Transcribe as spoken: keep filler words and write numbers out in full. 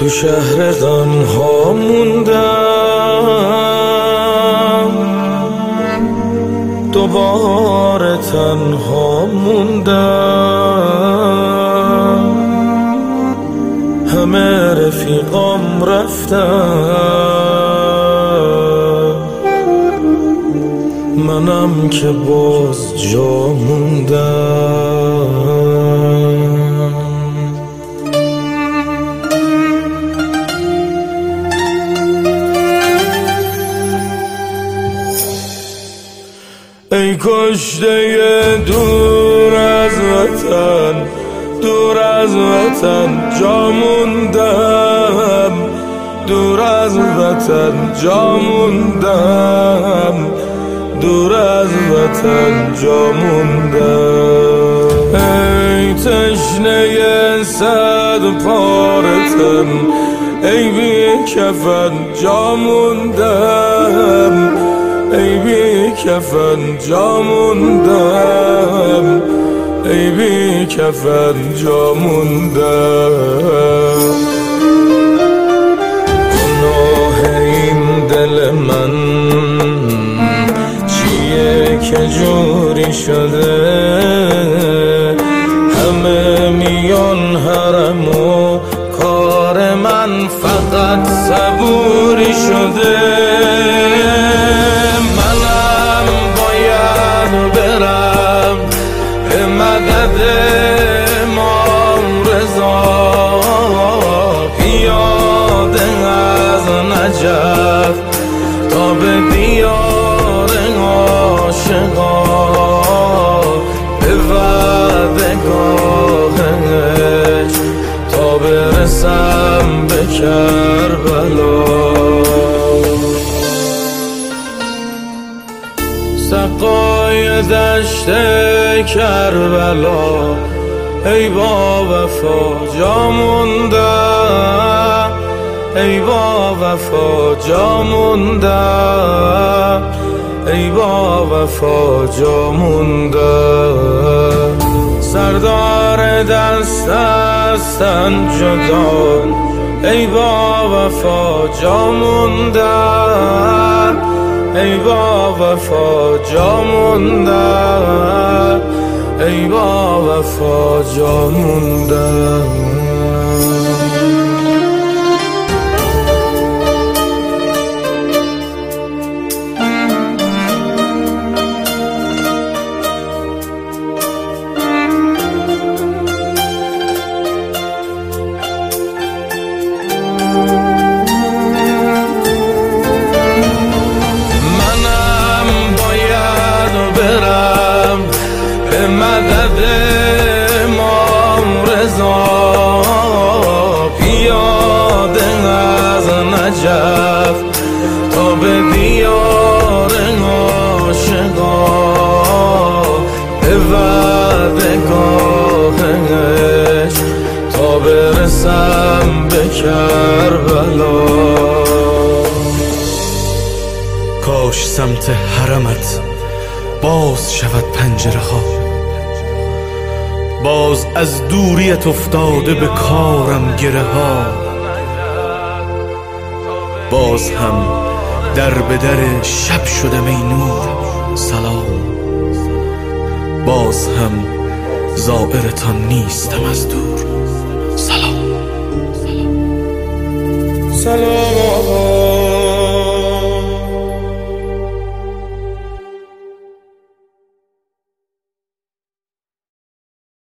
تو شهر غم ها موندم، دوباره تنها موندم. همه رفیقام رفتم، منم که باز جا موندم. ای کشته دور از وطن، دور از وطن جا موندم، دور از وطن جا موندم، دور از وطن جا موندم. ای تشنه صد پاره تن، ای بی کفن جا موندم، ای بی کفن جا موندم، ای بی کفن جا موندم. گناه این دل من چیه که جوری شده، همه میان حرم و کار من فقط صبوری شده. امام رضا پیاده از نجف تا به دیار عاشقا، به وعدگاهش تا برسم به کربلا. سقای دشت کربلا، ای با وفا جا موندم، ای با وفا جا موندم، ای با وفا جا موندم. سردار دست از تن جدا، ای با وفا جا موندم، ای با وفا جا موندم، ای با وفا جا موندم. مدد امام رضا پیاده از نجف تا به دیار عاشقا، به وعدگاهش تا برسم به کربلا. کاش سمت حرمت باز شود پنجره ها، باز از دوریت افتاده به کارم گره ها. باز هم در به در شب شدم ای نور سلام، باز هم زائرتان نیستم از دور سلام. سلام